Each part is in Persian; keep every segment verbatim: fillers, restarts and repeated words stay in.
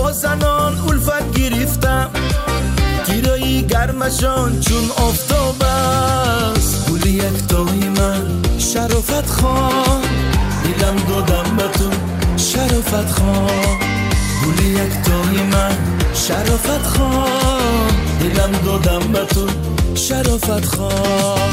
با زنان الفت گرفتم، گیرایی گرمشان چون آفتاب است. گل یکتای من شرافت خواه، دلم دادم به تو شرافت خواه. گل یکتای من شرافت خواه، دلم دادم به تو شرافت خواه.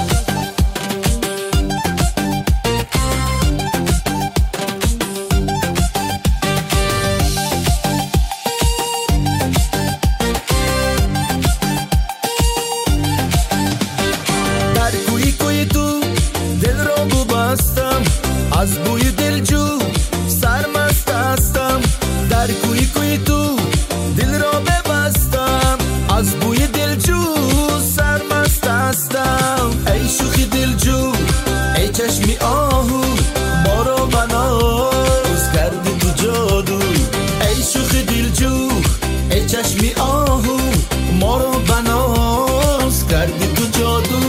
از بوی دلجو سرمست هستم، در کوی کوی تو دل را ببستم. از بوی دلجو سرمست هستم، ای شوخی دلجو ای چشمی آهو ما را بناز کردی تو جادو. ای شوخی دلجو ای چشمی آهو ما را بناز کردی تو جادو.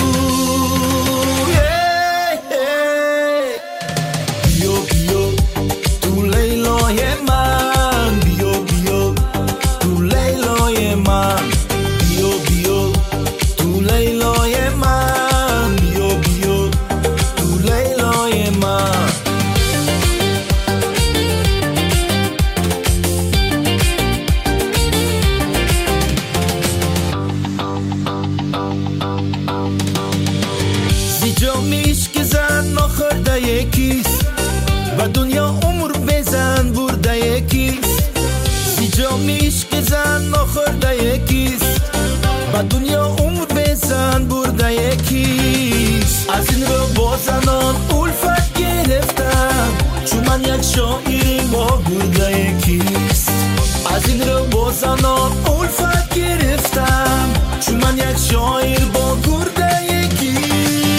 جامیش که زن نخورده یکیست و دنیا عمر بزن برده یکیست. زی جامیش که زن نخورده یکیست و دنیا عمر بزن برده یکیست. از این رو با زنان الفت گرفتم، چون من یک شاعری با گرده یکیست. از این رو با زنان الفت گرفتم، چون من یک شاعر با گرده یکیست.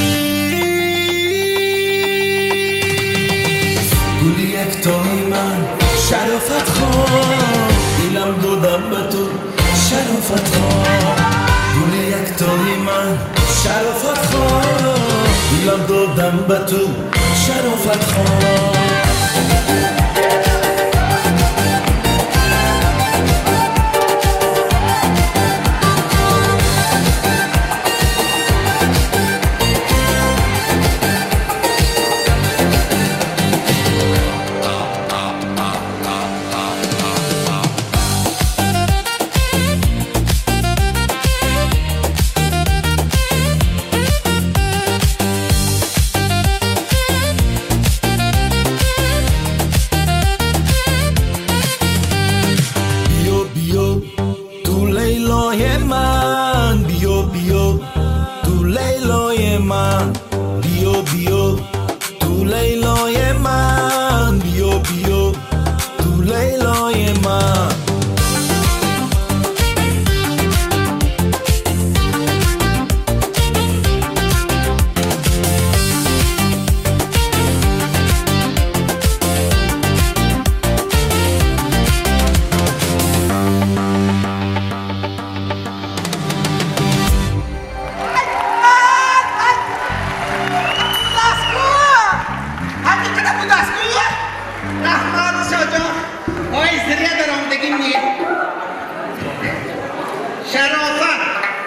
گل یکتای من شرافت خواه، دلم دادم به تو شرافت خواه. گل یکتای من شرافت خواه، دلم دادم به تو شرافت خواه. من بیو بیو تو لیلای من، بیو بیو تو لیلای من، بیو بیو تو لیلای من. شرافت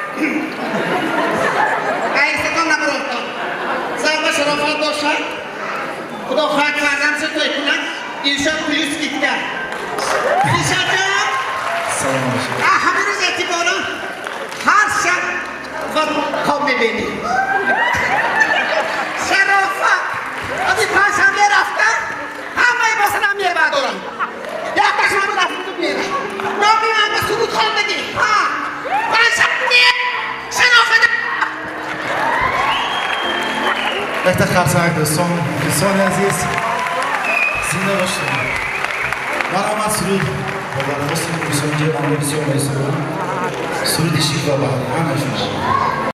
عیستان نبرفتان زرد شرافت باشد. خدا خواهد کردم چه توی کنم اینشان پلیس گیتگر اینشان جان همه روز اعتبارا هر شب و خواب میبینی. شرافت آدی پنجشنبه رفتن همه باسن هم یه بعد دارم یک کشم رو رفتن تو بیرم نامی من به سرود خواندگی افتخار سعید دوستان دوستان عزیز زنده باشید. مرحبا سرود و برای دوستان که من بسیار می‌سرود سرود شیوا با همه شما.